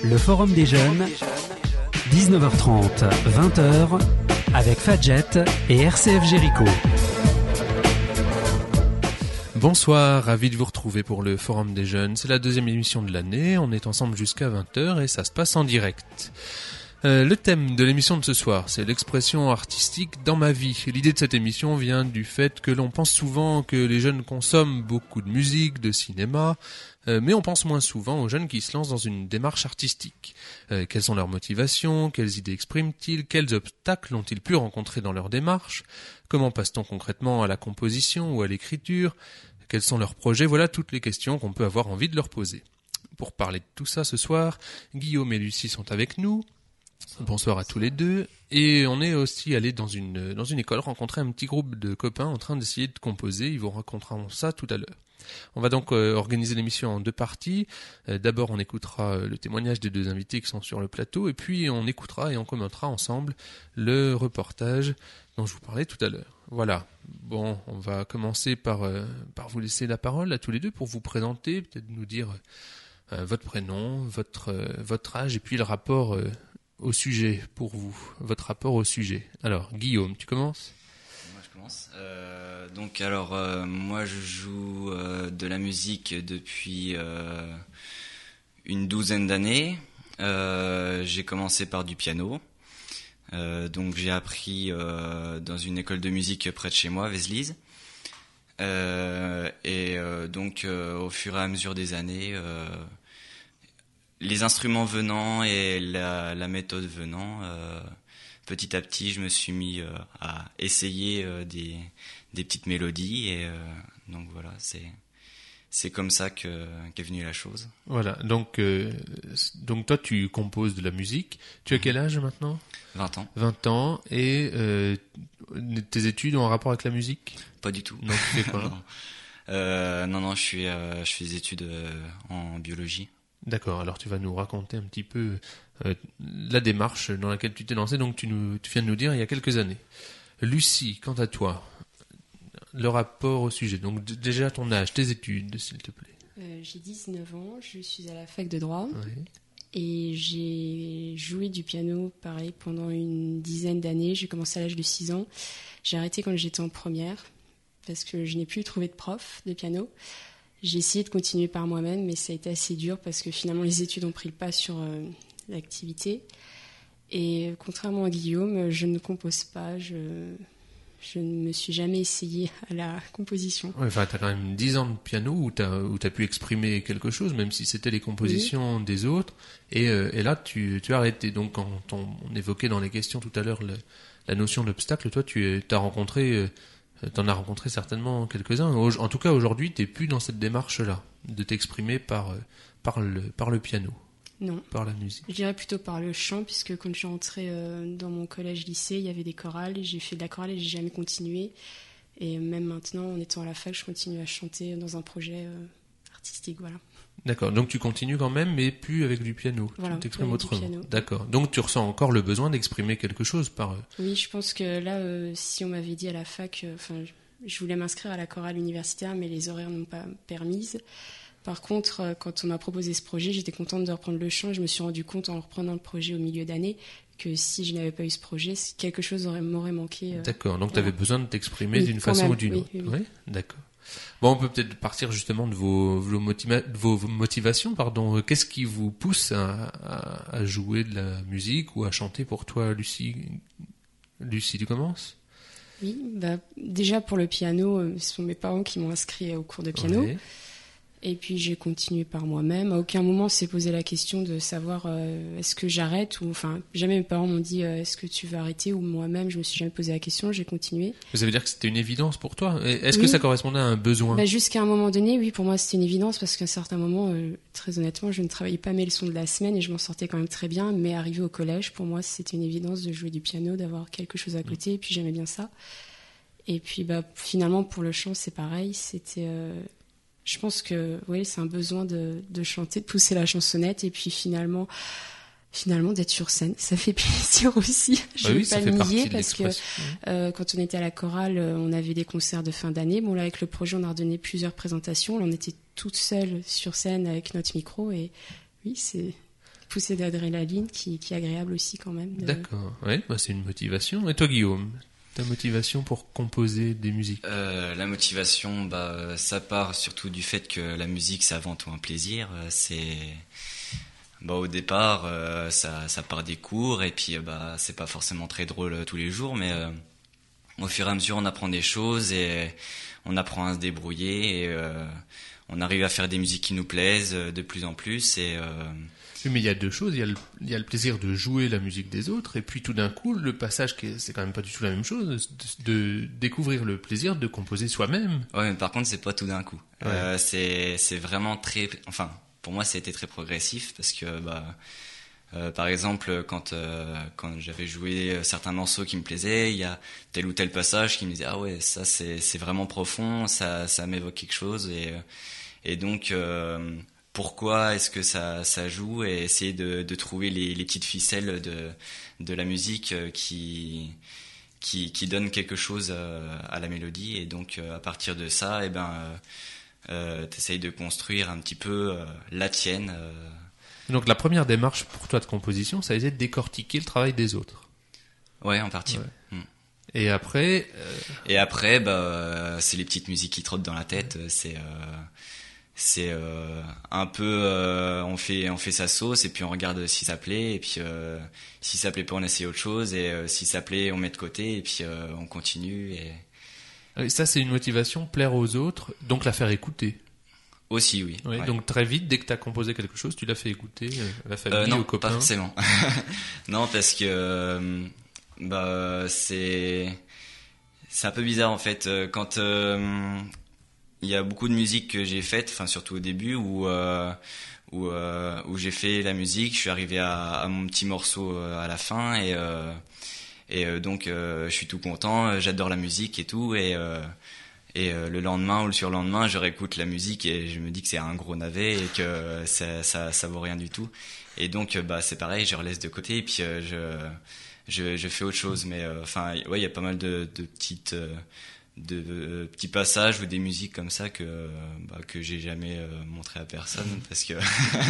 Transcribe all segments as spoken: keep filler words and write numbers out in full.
Le Forum des Jeunes, dix-neuf heures trente, vingt heures, avec Fadjet et R C F Jéricho. Bonsoir, ravi de vous retrouver pour le Forum des Jeunes. C'est la deuxième émission de l'année, on est ensemble jusqu'à vingt heures et ça se passe en direct. Euh, le thème de l'émission de ce soir, c'est l'expression artistique dans ma vie. L'idée de cette émission vient du fait que l'on pense souvent que les jeunes consomment beaucoup de musique, de cinéma, euh, mais on pense moins souvent aux jeunes qui se lancent dans une démarche artistique. Euh, quelles sont leurs motivations, quelles idées expriment-ils, quels obstacles ont-ils pu rencontrer dans leur démarche, comment passe-t-on concrètement à la composition ou à l'écriture, quels sont leurs projets, voilà toutes les questions qu'on peut avoir envie de leur poser. Pour parler de tout ça ce soir, Guillaume et Lucie sont avec nous. Bonsoir à tous les deux. Et on est aussi allé dans une dans une école rencontrer un petit groupe de copains en train d'essayer de composer. Ils vous raconteront ça tout à l'heure. On va donc euh, organiser l'émission en deux parties. Euh, d'abord, on écoutera euh, le témoignage des deux invités qui sont sur le plateau, et puis on écoutera et on commentera ensemble le reportage dont je vous parlais tout à l'heure. Voilà. Bon, on va commencer par euh, par vous laisser la parole à tous les deux pour vous présenter, peut-être nous dire euh, votre prénom, votre euh, votre âge et puis le rapport euh, au sujet pour vous, votre rapport au sujet. Alors, Guillaume, tu commences ? Moi, je commence. Euh, donc, alors, euh, moi, je joue euh, de la musique depuis euh, une douzaine d'années. Euh, j'ai commencé par du piano. Euh, donc, j'ai appris euh, dans une école de musique près de chez moi, Vézelise. Euh, et euh, donc, euh, au fur et à mesure des années... Euh, les instruments venant et la, la méthode venant, euh, petit à petit, je me suis mis euh, à essayer euh, des, des petites mélodies et euh, donc voilà, c'est c'est comme ça que qu'est venue la chose. Voilà, donc euh, donc toi tu composes de la musique. Tu as quel âge maintenant ? vingt ans. vingt ans et euh, tes études ont un rapport avec la musique ? Pas du tout. Non, tu fais quoi ? non. Euh, non non, je suis euh, je fais des études euh, en biologie. D'accord, alors tu vas nous raconter un petit peu euh, la démarche dans laquelle tu t'es lancé, donc tu, nous, tu viens de nous dire il y a quelques années. Lucie, quant à toi, le rapport au sujet, donc d- déjà ton âge, tes études, s'il te plaît. Euh, j'ai dix-neuf ans, je suis à la fac de droit Oui. et j'ai joué du piano, pareil, pendant une dizaine d'années. J'ai commencé à l'âge de six ans, j'ai arrêté quand j'étais en première parce que je n'ai plus trouvé de prof de piano. J'ai essayé de continuer par moi-même, mais ça a été assez dur parce que finalement les études ont pris le pas sur euh, l'activité. Et contrairement à Guillaume, je ne compose pas, je, je ne me suis jamais essayée à la composition. Ouais, enfin, tu as quand même dix ans de piano où tu as où t'as pu exprimer quelque chose, même si c'était les compositions oui. des autres. Et, euh, et là, tu, tu as arrêté. Donc, quand on, on évoquait dans les questions tout à l'heure le, la notion d'obstacle, toi, tu as rencontré... Euh, T'en as rencontré certainement quelques-uns. En tout cas, aujourd'hui, t'es plus dans cette démarche-là, de t'exprimer par, par, le, par le piano. Non. Par la musique. Je dirais plutôt par le chant, puisque quand je suis rentrée dans mon collège-lycée, il y avait des chorales. J'ai fait de la chorale et j'ai jamais continué. Et même maintenant, en étant à la fac, je continue à chanter dans un projet euh, artistique, voilà. D'accord, donc tu continues quand même, mais plus avec du piano. Voilà, tu t'exprimes avec autrement. du piano. D'accord, donc tu ressens encore le besoin d'exprimer quelque chose par... Oui, je pense que là, euh, si on m'avait dit à la fac, enfin, euh, je voulais m'inscrire à la chorale universitaire, mais les horaires n'ont pas permise. Par contre, euh, quand on m'a proposé ce projet, j'étais contente de reprendre le chant. Je me suis rendu compte en reprenant le projet au milieu d'année que si je n'avais pas eu ce projet, quelque chose aurait, m'aurait manqué. Euh, d'accord, donc voilà. tu avais besoin de t'exprimer oui, d'une façon même, ou d'une oui, autre. Oui, oui. Oui, d'accord. Bon, on peut peut-être partir justement de vos, vos, motiva- de vos motivations. Pardon. Qu'est-ce qui vous pousse à, à, à jouer de la musique ou à chanter pour toi, Lucie ? Lucie, tu commences ? Oui, bah, déjà pour le piano, euh, ce sont mes parents qui m'ont inscrit au cours de piano. Ouais. Et puis j'ai continué par moi-même. À aucun moment on s'est posé la question de savoir euh, est-ce que j'arrête ou enfin jamais mes parents m'ont dit euh, est-ce que tu vas arrêter ou moi-même je me suis jamais posé la question, j'ai continué. Ça veut dire que c'était une évidence pour toi ? Est-ce oui. que ça correspondait à un besoin ? Bah, jusqu'à un moment donné, oui, pour moi c'était une évidence parce qu'à un certain moment, euh, très honnêtement, je ne travaillais pas mes leçons de la semaine et je m'en sortais quand même très bien. Mais arrivé au collège, pour moi c'était une évidence de jouer du piano, d'avoir quelque chose à côté. Mmh. Et puis j'aimais bien ça. Et puis bah finalement pour le chant c'est pareil, c'était euh, je pense que oui, c'est un besoin de, de chanter, de pousser la chansonnette et puis finalement, finalement d'être sur scène. Ça fait plaisir aussi. Je ne bah vais oui, pas le nier parce que mmh. euh, quand on était à la chorale, on avait des concerts de fin d'année. Bon là, avec le projet, on a redonné plusieurs présentations. Là, on était toutes seules sur scène avec notre micro et oui, c'est... poussée d'adrénaline qui, qui est agréable aussi quand même. De... D'accord, ouais, bah c'est une motivation. Et toi Guillaume, ta motivation pour composer des musiques? euh, La motivation, bah, ça part surtout du fait que la musique c'est avant tout un plaisir. C'est... Bah, au départ, euh, ça, ça part des cours et puis bah, c'est pas forcément très drôle euh, tous les jours, mais euh, au fur et à mesure on apprend des choses et on apprend à se débrouiller et euh, on arrive à faire des musiques qui nous plaisent euh, de plus en plus. Et, euh... oui, mais il y a deux choses, il y a, le, il y a le plaisir de jouer la musique des autres et puis tout d'un coup le passage, qui est, c'est quand même pas du tout la même chose, de, de découvrir le plaisir de composer soi-même. Ouais, mais par contre c'est pas tout d'un coup. Ouais. Euh, c'est, c'est vraiment très... Enfin... Pour moi, ça a été très progressif parce que, bah, euh, par exemple, quand euh, quand j'avais joué certains morceaux qui me plaisaient, il y a tel ou tel passage qui me disait ah ouais, ça c'est c'est vraiment profond, ça ça m'évoque quelque chose et et donc euh, pourquoi est-ce que ça ça joue et essayer de de trouver les les petites ficelles de de la musique qui qui qui donne quelque chose à la mélodie et donc à partir de ça, et ben euh, Euh, t'essayes de construire un petit peu euh, la tienne. Euh... Donc la première démarche pour toi de composition, ça a été de décortiquer le travail des autres. Ouais, en partie. Ouais. Mm. Et après euh... Et après, bah, c'est les petites musiques qui trottent dans la tête. C'est, euh, c'est euh, un peu, euh, on fait, on fait sa sauce et puis on regarde si ça plaît et puis euh, si ça plaît pas, on essaie autre chose et euh, si ça plaît, on met de côté et puis euh, on continue et Et ça, c'est une motivation, plaire aux autres, donc la faire écouter. Aussi, oui. Ouais, ouais. Donc très vite, dès que tu as composé quelque chose, tu l'as fait écouter à la famille, euh, non, aux copains. pas forcément. Non, parce que euh, bah c'est c'est un peu bizarre en fait quand euh, il y a beaucoup de musique que j'ai faite, enfin surtout au début où euh, où euh, où j'ai fait la musique, je suis arrivé à, à mon petit morceau à la fin et euh, Et euh, donc euh, je suis tout content, j'adore la musique et tout et euh, et euh, le lendemain ou le surlendemain, je réécoute la musique et je me dis que c'est un gros navet et que ça ça ça vaut rien du tout. Et donc bah c'est pareil, je relaisse de côté et puis euh, je je je fais autre chose mais enfin euh, ouais, il y a pas mal de de petites euh, de euh, petits passages ou des musiques comme ça que bah, que j'ai jamais euh, montré à personne parce que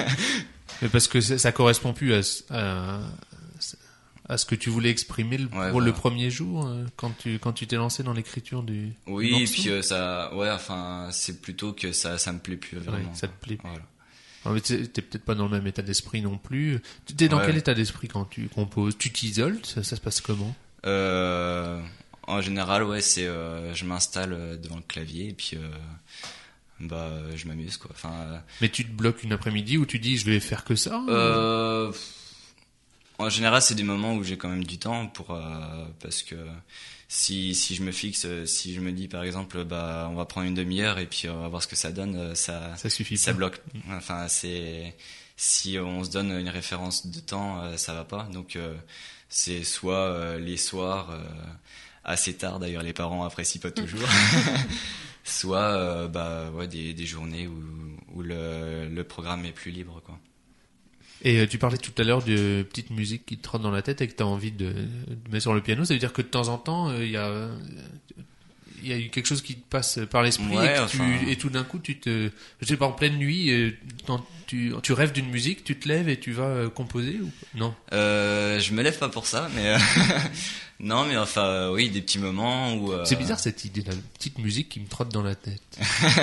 mais parce que ça, ça correspond plus à, à à ce que tu voulais exprimer le, ouais, pour voilà. le premier jour quand tu quand tu t'es lancé dans l'écriture du oui du et puis euh, ça ouais enfin c'est plutôt que ça ça me plaît plus vraiment. Ouais, ça te plaît. Voilà. Non, mais t'es, t'es peut-être pas dans le même état d'esprit non plus. T'es dans ouais. quel état d'esprit quand tu composes? Tu t'isoles? Ça, ça se passe comment? euh, En général, ouais, c'est euh, je m'installe devant le clavier et puis euh, bah je m'amuse quoi. Enfin. Euh, mais tu te bloques une après-midi où tu dis je vais faire que ça? Euh, En général, c'est des moments où j'ai quand même du temps pour euh, parce que si si je me fixe, si je me dis par exemple, bah on va prendre une demi-heure et puis on va voir ce que ça donne, ça ça suffit ça pas. bloque. Enfin, c'est si on se donne une référence de temps, ça va pas. Donc euh, c'est soit euh, les soirs euh, assez tard. D'ailleurs, les parents apprécient pas toujours. Soit euh, bah ouais des des journées où où le le programme est plus libre quoi. Et euh, tu parlais tout à l'heure de petites musiques qui te trottent dans la tête et que tu as envie de, de mettre sur le piano. Ça veut dire que de temps en temps, il euh, y a il y a eu quelque chose qui te passe par l'esprit ouais, et, que enfin... tu, et tout d'un coup tu te je sais pas en pleine nuit euh, tu tu rêves d'une musique, tu te lèves et tu vas euh, composer ou non? Euh, je me lève pas pour ça, mais euh... non, mais enfin euh, oui, des petits moments où. Euh... C'est bizarre cette idée, la petite musique qui me trotte dans la tête.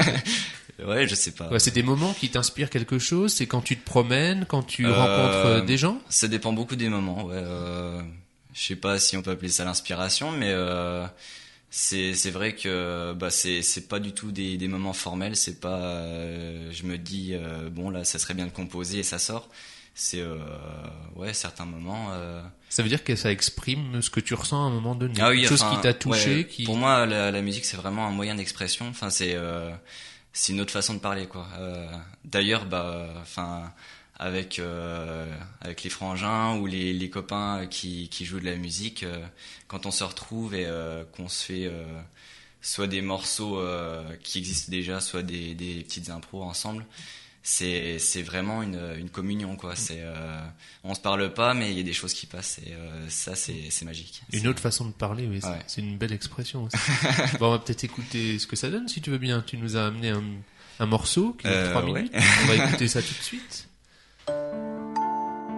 Ouais, je sais pas. Ouais, c'est des moments qui t'inspirent quelque chose. C'est quand tu te promènes, quand tu euh, rencontres des gens. Ça dépend beaucoup des moments. Ouais, euh, je sais pas si on peut appeler ça l'inspiration, mais euh, c'est c'est vrai que bah c'est c'est pas du tout des des moments formels. C'est pas. Euh, je me dis euh, bon là, ça serait bien de composer et ça sort. C'est euh, ouais certains moments. Euh... Ça veut dire que ça exprime ce que tu ressens à un moment donné. Ah oui, quelque enfin, chose qui t'a touché. Ouais, qui... Pour moi, la, la musique c'est vraiment un moyen d'expression. Enfin c'est euh, c'est une autre façon de parler quoi. Euh, d'ailleurs bah enfin avec euh, avec les frangins ou les les copains qui qui jouent de la musique, euh, quand on se retrouve et euh, qu'on se fait euh, soit des morceaux euh, qui existent déjà, soit des des petites impros ensemble. C'est c'est vraiment une une communion quoi. C'est euh, on se parle pas mais il y a des choses qui passent et euh, ça c'est c'est magique. Une c'est... autre façon de parler, oui. C'est, ouais. c'est une belle expression aussi. Bon, on va peut-être écouter ce que ça donne si tu veux bien. Tu nous as amené un un morceau qui dure euh, trois ouais. minutes. On va écouter ça tout de suite.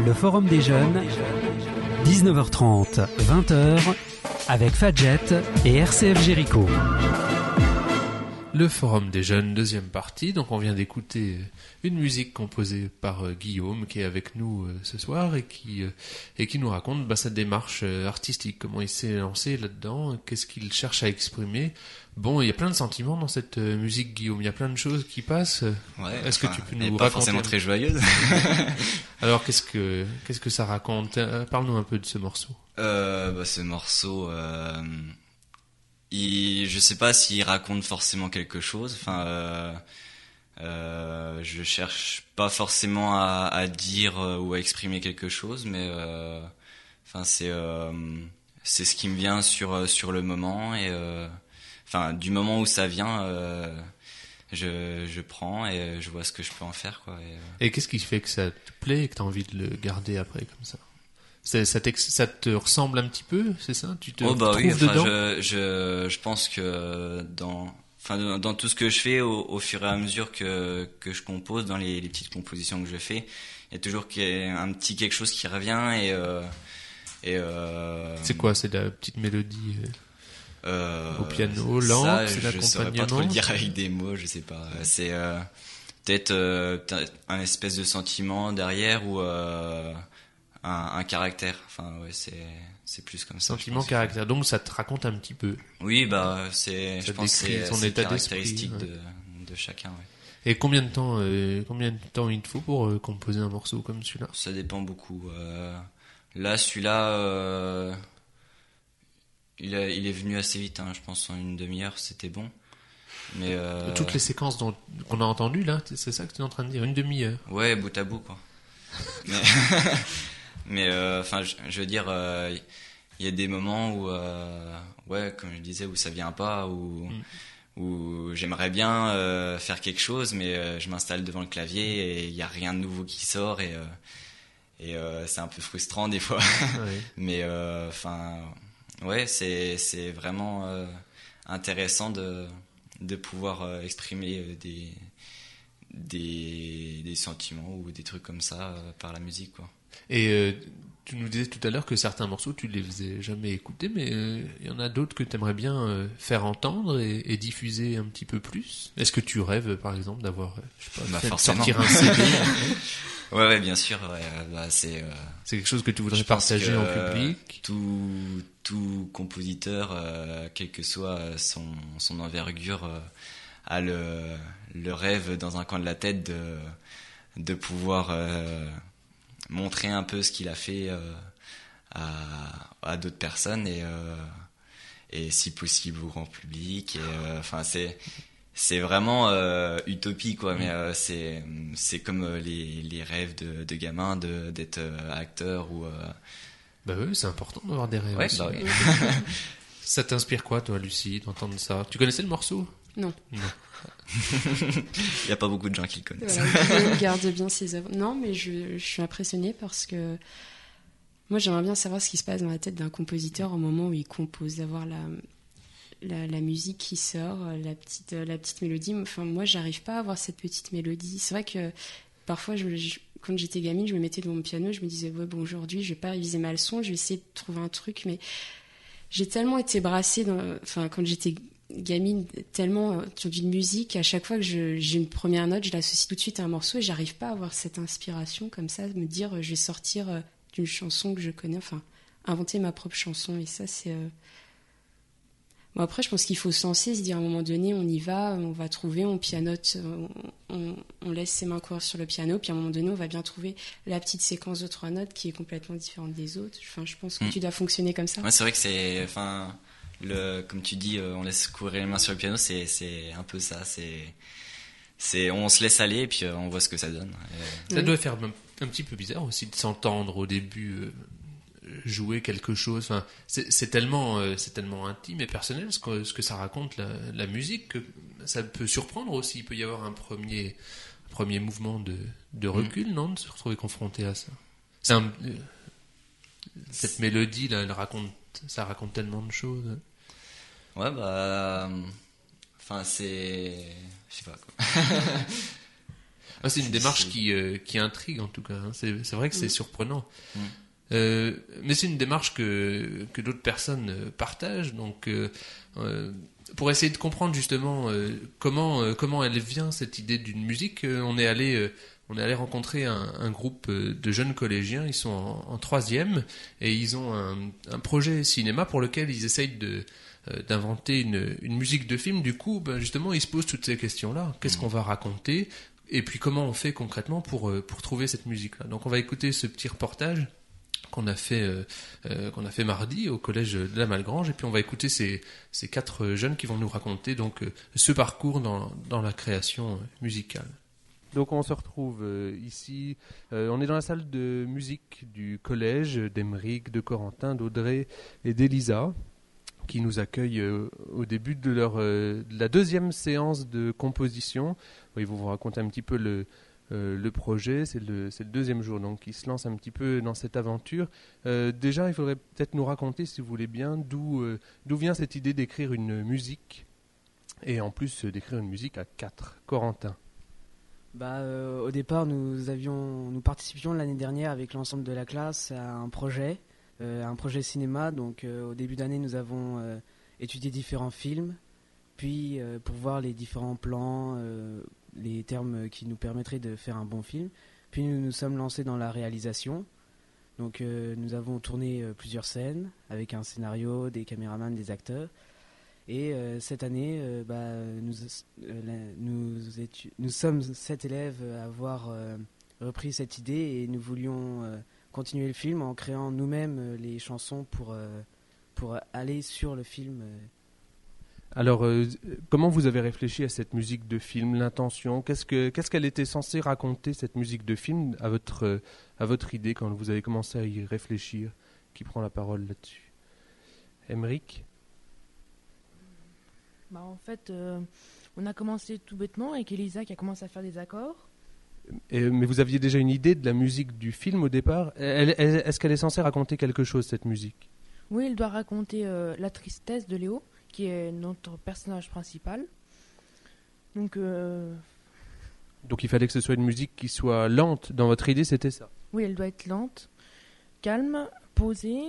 Le Forum des Jeunes, dix-neuf heures trente, vingt heures, avec Fadjet et R C F Jéricho. Le Forum des Jeunes, deuxième partie. Donc on vient d'écouter une musique composée par euh, Guillaume qui est avec nous euh, ce soir et qui euh, et qui nous raconte bah, sa démarche euh, artistique, comment il s'est lancé là-dedans, qu'est-ce qu'il cherche à exprimer. Bon, il y a plein de sentiments dans cette euh, musique, Guillaume. Il y a plein de choses qui passent. Ouais, Est-ce enfin, que tu peux elle nous est raconter pas forcément très joyeuse. Alors qu'est-ce que qu'est-ce que ça raconte? Euh, Parle-nous un peu de ce morceau. Euh, bah, ce morceau, euh, il, je sais pas s'il raconte forcément quelque chose. Enfin, euh, euh, je cherche pas forcément à, à dire euh, ou à exprimer quelque chose, mais euh, enfin c'est euh, c'est ce qui me vient sur sur le moment et euh, enfin du moment où ça vient, euh, je je prends et je vois ce que je peux en faire quoi. Et, euh... et qu'est-ce qui fait que ça te plaît et que t'as envie de le garder après comme ça? Ça, ça, ça te ressemble un petit peu, c'est ça? Tu te oh bah retrouves oui, enfin, dedans? je, je, je pense que dans, enfin, dans, dans tout ce que je fais, au, au fur et à mesure que, que je compose, dans les, les petites compositions que je fais, il y a toujours un petit quelque chose qui revient et, euh, et euh, c'est quoi? C'est la petite mélodie euh, au piano, lente, ça, c'est je saurais pas trop l'accompagnement? le dire avec des mots, je sais pas. C'est euh, peut-être euh, un espèce de sentiment derrière ou euh, Un, un caractère, enfin ouais, c'est c'est plus comme ça. Sentiment, caractère. Donc ça te raconte un petit peu. Oui, bah c'est, ça je pense, décrit c'est son c'est état caractéristique d'esprit, de de chacun. Ouais. Et combien de temps, euh, combien de temps il te faut pour euh, composer un morceau comme celui-là? Ça dépend beaucoup. Euh, là, celui-là, euh, il a, il est venu assez vite. Hein, je pense en une demi-heure, c'était bon. Mais euh, toutes les séquences dont, qu'on a entendues là, c'est ça que tu es en train de dire, une demi-heure? Ouais, bout à bout quoi. Mais Mais enfin, euh, je, je veux dire, il euh, y a des moments où, euh, ouais, comme je disais, où ça vient pas, où, mm. où j'aimerais bien euh, faire quelque chose, mais euh, je m'installe devant le clavier et il y a rien de nouveau qui sort et euh, et euh, c'est un peu frustrant des fois. Ouais. Mais enfin, euh, ouais, c'est c'est vraiment euh, intéressant de de pouvoir euh, exprimer des des des sentiments ou des trucs comme ça euh, par la musique, quoi. Et euh, tu nous disais tout à l'heure que certains morceaux, tu les faisais jamais écouter, mais il euh, y en a d'autres que tu aimerais bien euh, faire entendre et, et diffuser un petit peu plus. Est-ce que tu rêves, par exemple, d'avoir, je sais pas, bah, fait, forcément. sortir un C D? Ouais, ouais, bien sûr. Ouais, bah, c'est, euh, c'est quelque chose que tu voudrais partager en public? Tout, tout compositeur, euh, quelle que soit son, son envergure, euh, a le, le rêve dans un coin de la tête de, de pouvoir... Euh, montrer un peu ce qu'il a fait euh, à, à d'autres personnes et euh, et si possible au grand public et enfin euh, c'est c'est vraiment euh, utopie quoi, mais euh, c'est c'est comme euh, les les rêves de de gamins de d'être euh, acteur ou euh... bah oui, c'est important d'avoir des rêves. Ouais, aussi. Bah oui. Ça t'inspire quoi, toi, Lucie, d'entendre ça? Tu connaissais le morceau? Non. Non. Il n'y a pas beaucoup de gens qui le connaissent. Voilà, il garde bien ses œuvres. Non, mais je, je suis impressionnée parce que moi, j'aimerais bien savoir ce qui se passe dans la tête d'un compositeur au moment où il compose, d'avoir la, la, la musique qui sort, la petite, la petite mélodie. Enfin, moi, j'arrive pas à avoir cette petite mélodie. C'est vrai que parfois, je, je, quand j'étais gamine, je me mettais devant mon piano, je me disais, ouais, bon, aujourd'hui, je vais pas réviser ma leçon, je vais essayer de trouver un truc, mais j'ai tellement été brassée dans, enfin, quand j'étais gamine, tellement sur d'une musique, à chaque fois que je, j'ai une première note, je l'associe tout de suite à un morceau et j'arrive pas à avoir cette inspiration comme ça, de me dire je vais sortir d'une chanson que je connais, enfin inventer ma propre chanson. Et ça c'est euh... bon, après je pense qu'il faut se lancer, se dire à un moment donné on y va, on va trouver, on pianote, on, on, on laisse ses mains courir sur le piano, puis à un moment donné on va bien trouver la petite séquence de trois notes qui est complètement différente des autres. Enfin je pense que mmh. tu dois fonctionner comme ça. Ouais, c'est vrai que c'est, enfin le, comme tu dis, on laisse courir les mains sur le piano, c'est, c'est un peu ça, c'est, c'est, on se laisse aller et puis on voit ce que ça donne. Et... Ça oui. doit faire un, un petit peu bizarre aussi de s'entendre au début euh, jouer quelque chose. Enfin, c'est, c'est tellement, euh, c'est tellement intime et personnel ce que, ce que ça raconte la, la musique que ça peut surprendre aussi. Il peut y avoir un premier, un premier mouvement de, de recul, mmh. non, de se retrouver confronté à ça. C'est un, euh, cette c'est... mélodie là, elle raconte. Ça raconte tellement de choses. Ouais, bah. Enfin, c'est. Je sais pas quoi. Ah, c'est une c'est, démarche c'est... qui, euh, qui intrigue en tout cas. Hein. C'est, c'est vrai que c'est mmh. surprenant. Mmh. Euh, mais c'est une démarche que, que d'autres personnes partagent. Donc, euh, euh, pour essayer de comprendre justement euh, comment, euh, comment elle vient cette idée d'une musique, euh, on est allé, euh, on est allé rencontrer un, un groupe de jeunes collégiens. Ils sont en, en troisième et ils ont un, un projet cinéma pour lequel ils essayent de d'inventer une, une musique de film. Du coup, ben justement, ils se posent toutes ces questions-là. Qu'est-ce qu'on va raconter ? Et puis, comment on fait concrètement pour, pour trouver cette musique-là ? Donc, on va écouter ce petit reportage qu'on a fait, euh, euh, qu'on a fait mardi au collège de la Malgrange. Et puis, on va écouter ces, ces quatre jeunes qui vont nous raconter donc, euh, ce parcours dans, dans la création musicale. Donc, on se retrouve euh, ici. Euh, on est dans la salle de musique du collège d'Aymeric, de Corentin, d'Audrey et d'Elisa, qui nous accueillent euh, au début de, leur, euh, de la deuxième séance de composition. Ils vont vous raconter un petit peu le, euh, le projet. C'est le, c'est le deuxième jour, donc ils se lancent un petit peu dans cette aventure. Euh, déjà, il faudrait peut-être nous raconter, si vous voulez bien, d'où, euh, d'où vient cette idée d'écrire une musique, et en plus euh, d'écrire une musique à quatre. Corentin. Bah, euh, au départ, nous, avions, nous participions l'année dernière avec l'ensemble de la classe à un projet. Euh, un projet cinéma, donc euh, au début d'année nous avons euh, étudié différents films, puis euh, pour voir les différents plans, euh, les termes qui nous permettraient de faire un bon film, puis nous nous sommes lancés dans la réalisation, donc euh, nous avons tourné euh, plusieurs scènes avec un scénario, des caméramans, des acteurs, et euh, cette année euh, bah, nous, euh, la, nous, étu- nous sommes sept élèves à avoir euh, repris cette idée et nous voulions euh, continuer le film en créant nous-mêmes euh, les chansons pour, euh, pour aller sur le film. Euh. Alors, euh, comment vous avez réfléchi à cette musique de film, l'intention ? Qu'est-ce que, qu'est-ce qu'elle était censée raconter, cette musique de film, à votre, euh, à votre idée, quand vous avez commencé à y réfléchir ? Qui prend la parole là-dessus ? Aymeric ? Bah, en fait, euh, on a commencé tout bêtement avec Elisa qui a commencé à faire des accords. Et, mais vous aviez déjà une idée de la musique du film au départ ? elle, elle, Est-ce qu'elle est censée raconter quelque chose, cette musique ? Oui, elle doit raconter euh, la tristesse de Léo, qui est notre personnage principal. Donc, euh... Donc il fallait que ce soit une musique qui soit lente. Dans votre idée, c'était ça ? Oui, elle doit être lente, calme, posée.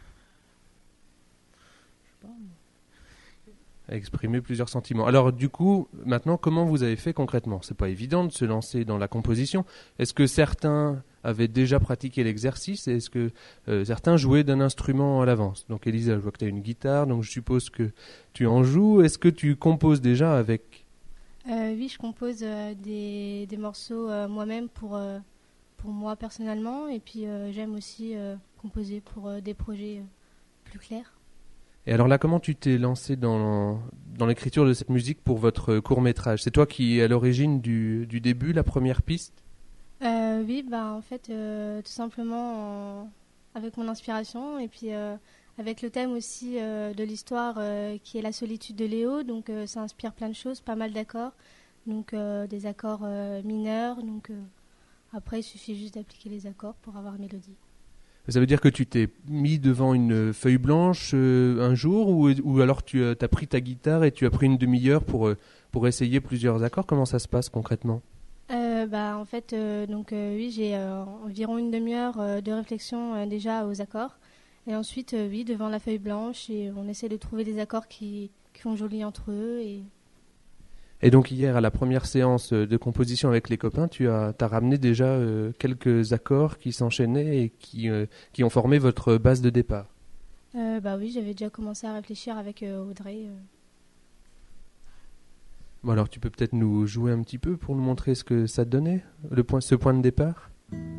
Je sais pas. À exprimer plusieurs sentiments. Alors du coup, maintenant, comment vous avez fait concrètement ? C'est pas évident de se lancer dans la composition. Est-ce que certains avaient déjà pratiqué l'exercice ? Et est-ce que euh, certains jouaient d'un instrument à l'avance ? Donc Elisa, je vois que tu as une guitare, donc je suppose que tu en joues. Est-ce que tu composes déjà avec ? euh, Oui, je compose euh, des, des morceaux euh, moi-même pour, euh, pour moi personnellement. Et puis euh, j'aime aussi euh, composer pour euh, des projets euh, plus clairs. Et alors là, comment tu t'es lancé dans, dans l'écriture de cette musique pour votre court-métrage ? C'est toi qui es à l'origine du, du début, la première piste ? euh, Oui, bah, en fait, euh, tout simplement en, avec mon inspiration et puis euh, avec le thème aussi euh, de l'histoire euh, qui est la solitude de Léo. Donc euh, ça inspire plein de choses, pas mal d'accords, donc euh, des accords euh, mineurs. Donc euh, après, il suffit juste d'appliquer les accords pour avoir une mélodie. Ça veut dire que tu t'es mis devant une feuille blanche euh, un jour ou, ou alors tu as pris ta guitare et tu as pris une demi-heure pour, euh, pour essayer plusieurs accords ? Comment ça se passe concrètement ? euh, bah, En fait, euh, donc, euh, oui, j'ai euh, environ une demi-heure euh, de réflexion euh, déjà aux accords. Et ensuite, euh, oui, devant la feuille blanche, et on essaie de trouver des accords qui, qui font joli entre eux. Et... Et donc hier, à la première séance de composition avec les copains, tu as t'as ramené déjà euh, quelques accords qui s'enchaînaient et qui, euh, qui ont formé votre base de départ. Euh, bah oui, j'avais déjà commencé à réfléchir avec euh, Audrey. Euh. Bon alors, tu peux peut-être nous jouer un petit peu pour nous montrer ce que ça donnait, le point, ce point de départ ?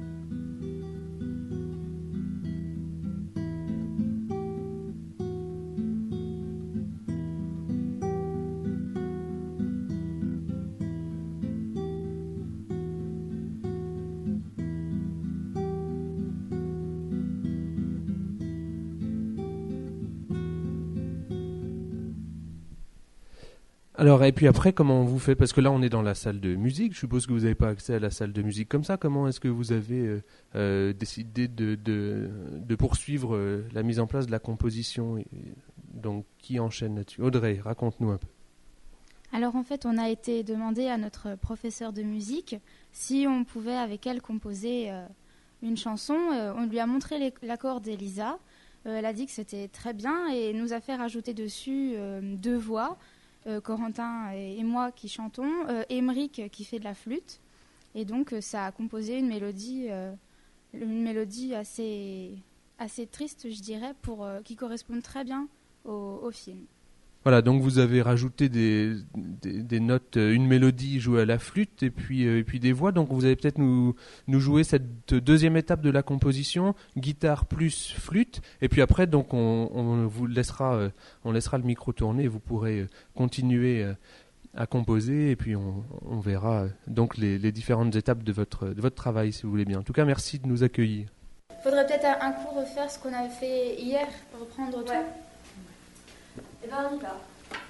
Alors, et puis après, comment vous faites ? Parce que là, on est dans la salle de musique. Je suppose que vous n'avez pas accès à la salle de musique comme ça. Comment est-ce que vous avez euh, euh, décidé de, de, de poursuivre euh, la mise en place de la composition ? Et donc, qui enchaîne là-dessus ? Audrey, raconte-nous un peu. Alors en fait, on a été demandé à notre professeur de musique si on pouvait avec elle composer euh, une chanson. Euh, on lui a montré les, l'accord d'Elisa. Euh, elle a dit que c'était très bien et nous a fait rajouter dessus euh, deux voix, euh, Corentin et, et moi qui chantons, euh, Émeric qui fait de la flûte. Et donc euh, ça a composé une mélodie, euh, une mélodie assez, assez triste, je dirais, pour, euh, qui correspond très bien au, au film. Voilà, donc vous avez rajouté des, des, des notes, une mélodie jouée à la flûte et puis, euh, et puis des voix. Donc vous allez peut-être nous, nous jouer cette deuxième étape de la composition, guitare plus flûte. Et puis après, donc on, on vous laissera, euh, on laissera le micro tourner et vous pourrez euh, continuer euh, à composer. Et puis on, on verra euh, donc les, les différentes étapes de votre, de votre travail, si vous voulez bien. En tout cas, merci de nous accueillir. Faudrait peut-être un, un coup refaire ce qu'on avait fait hier, reprendre tout. Ouais. Et ben on y va.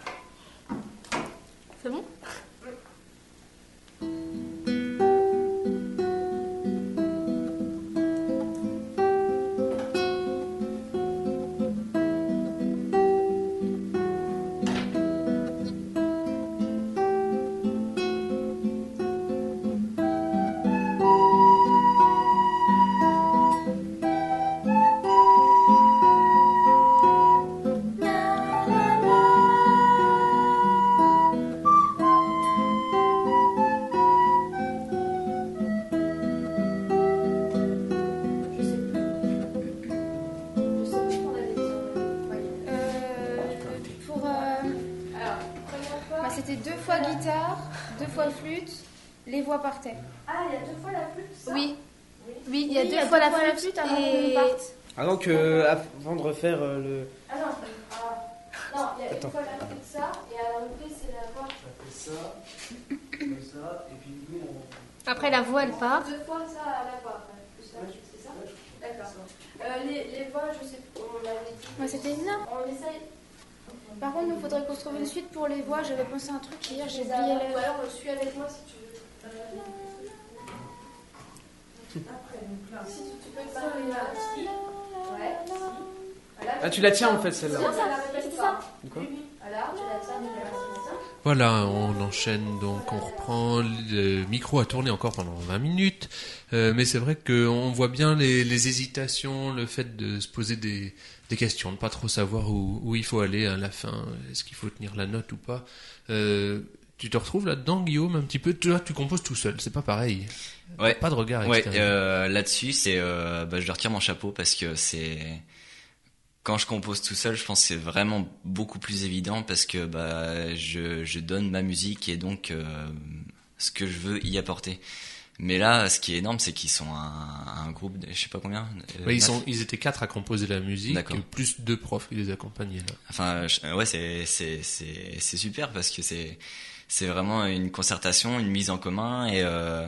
C'est bon ? Les voix partaient. Ah, il y a deux fois la flûte, ça ? Oui. Oui, oui, il y a oui, deux il y a fois deux la fois la flûte flûte avant et... qu'on parte. Ah donc, euh, avant de refaire euh, le... Ah non, ah, non, il y a Attends. une fois la flûte, ça, et à la reprise, c'est la voix. On fait ça, comme ça, et puis nous, on... Après, la voix, elle part. Deux fois ça à la voix, plus la flûte, c'est ça ? D'accord. Euh, les, les voix, je sais pas, on l'avait dit. Moi, c'était non. On essaye. Par contre, il faudrait qu'on se trouve une suite pour les voix. J'avais pensé à un truc hier, j'ai Les oublié a- le... Ou alors, suis avec moi si tu veux. Euh, Après, donc là, si tu, tu peux parler là, si. Ouais, si. Voilà, Ah, tu la tiens en fait celle-là. Non, ça la répète pas. De quoi ? Oui, oui. Alors, tu la tiens, tu la tiens. Voilà, on enchaîne, donc on reprend, le micro a tourné encore pendant vingt minutes, euh, mais c'est vrai qu'on voit bien les, les hésitations, le fait de se poser des, des questions, de ne pas trop savoir où, où il faut aller à la fin, est-ce qu'il faut tenir la note ou pas. Euh, tu te retrouves là-dedans, Guillaume, un petit peu? Toi, tu composes tout seul, c'est pas pareil. Ouais. Pas de regard Ouais, extérieur. euh, là-dessus, c'est, euh, bah, je retire mon chapeau parce que c'est, quand je compose tout seul, je pense que c'est vraiment beaucoup plus évident parce que bah je, je donne ma musique et donc euh, ce que je veux y apporter. Mais là, ce qui est énorme, c'est qu'ils sont un, un groupe, de, je sais pas combien. Euh, ouais, ils sont, ils étaient quatre à composer la musique, D'accord. plus deux profs qui les accompagnaient là. Enfin, je, ouais, c'est c'est c'est c'est super parce que c'est c'est vraiment une concertation, une mise en commun et euh,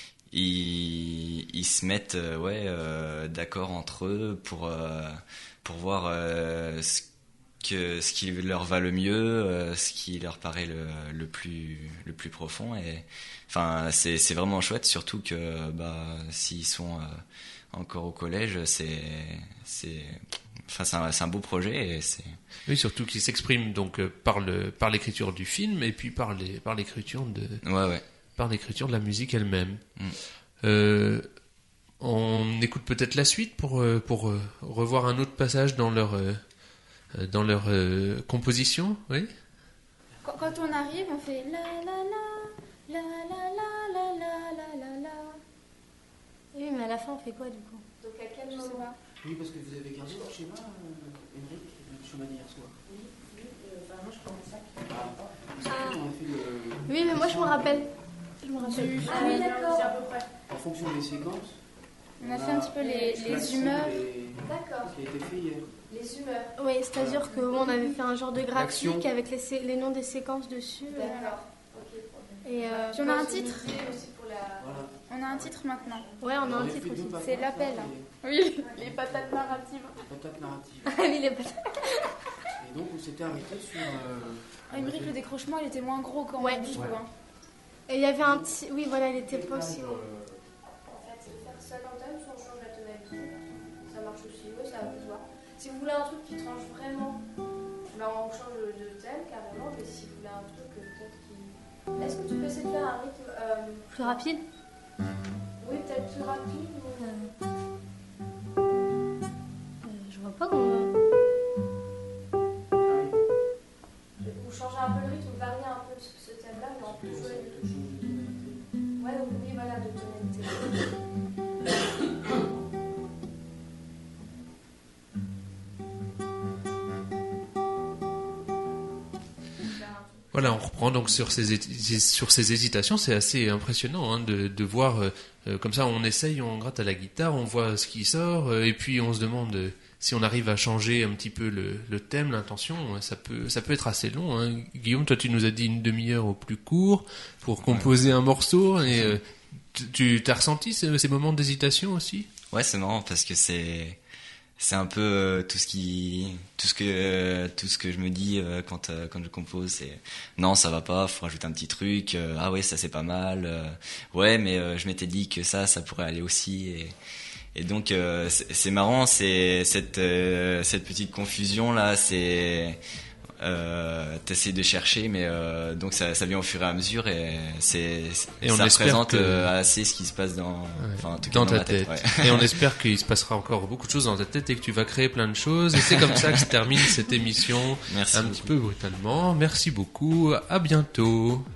ils ils se mettent euh, ouais euh, d'accord entre eux pour euh, pour voir euh, ce que ce qui leur va le mieux, euh, ce qui leur paraît le le plus le plus profond et enfin c'est c'est vraiment chouette, surtout que bah s'ils sont euh, encore au collège, c'est c'est enfin c'est un, c'est un beau projet et c'est oui, surtout qu'ils s'expriment donc euh, par le par l'écriture du film et puis par les par l'écriture de ouais ouais par l'écriture de la musique elle-même. Mm. Euh, on écoute peut-être la suite pour euh, pour euh, revoir un autre passage dans leur euh, dans leur euh, composition, oui. Quand, quand on arrive, on fait la la la la la la la la la la. Oui, mais à la fin, on fait quoi du coup? Donc à quel Je sais moment? pas. Oui, parce que vous avez gardé votre schéma, euh, Émeric, le schéma d'hier soir. Oui, oui, euh, enfin moi je commence ça. Parce que on a fait le... Oui, mais moi, je me rappelle. Je me rappelle. Ah oui, d'accord. À peu près. En fonction des séquences, On a fait un petit peu les, les l'accent humeurs. et- D'accord. qui a été fait hier. Les humeurs. Oui, c'est-à-dire que bon, on avait fait un genre de graphique L'action. avec les, sé- les noms des séquences dessus. euh, D'accord. Ok. Et euh, Puis on a un Pour titre. s'uniter aussi pour la. Voilà. On a un titre maintenant. ouais, on a un avait titre fait deux aussi. papas, C'est l'appel. ça, Oui, les patates narratives. et Patate narrative. Ah oui, les patates. Et donc on s'était arrêté sur... Euh, Ah, Émeric, le décrochement, il était moins gros quand Ouais. même, je trouve. Ouais. hein. Et il y avait un petit. Oui, voilà, il était pas aussi euh, gros. En fait, c'est faire ça quand même, soit on change la tonalité. Ça marche aussi, oui, ça va vous voir. Si vous voulez un truc qui tranche vraiment, ben on change de thème carrément, mais si vous voulez un truc euh, peut-être qui tu peux essayer de faire un rythme euh, Plus rapide. oui, peut-être plus rapide. Ou... Euh, je vois pas comment. ou changer un peu le rythme, ou varier un peu ce, ce thème-là, mais en plus jouer de touche. Ouais, oui, voilà, de tonalité. Voilà, on reprend donc sur ces, hési- sur ces hésitations, c'est assez impressionnant hein, de, de voir, euh, comme ça on essaye, on gratte à la guitare, on voit ce qui sort, euh, et puis on se demande euh, si on arrive à changer un petit peu le, le thème, l'intention, euh, ça peut, ça peut être assez long. Hein. Guillaume, toi tu nous as dit une demi-heure au plus court pour composer un morceau, et euh, tu t'as ressenti ces, ces moments d'hésitation aussi ? Ouais, c'est marrant parce que c'est c'est un peu euh, tout ce qui tout ce que euh, tout ce que je me dis euh, quand euh, quand je compose, c'est non, ça va pas, faut rajouter un petit truc, euh, ah ouais, ça c'est pas mal, euh, ouais, mais euh, je m'étais dit que ça ça pourrait aller aussi, et et donc euh, c'est, c'est marrant, c'est cette euh, cette petite confusion là, c'est euh, t'essaies de chercher, mais euh, donc ça, ça vient au fur et à mesure, et c'est Et on ça espère représente que- euh, assez ce qui se passe dans, Ouais. enfin, en tout cas dans dans ta ma tête. tête. Ouais. Et on espère qu'il se passera encore beaucoup de choses dans ta tête et que tu vas créer plein de choses. Et c'est comme ça que se termine cette émission. Merci un beaucoup. petit peu brutalement. Merci beaucoup. À bientôt.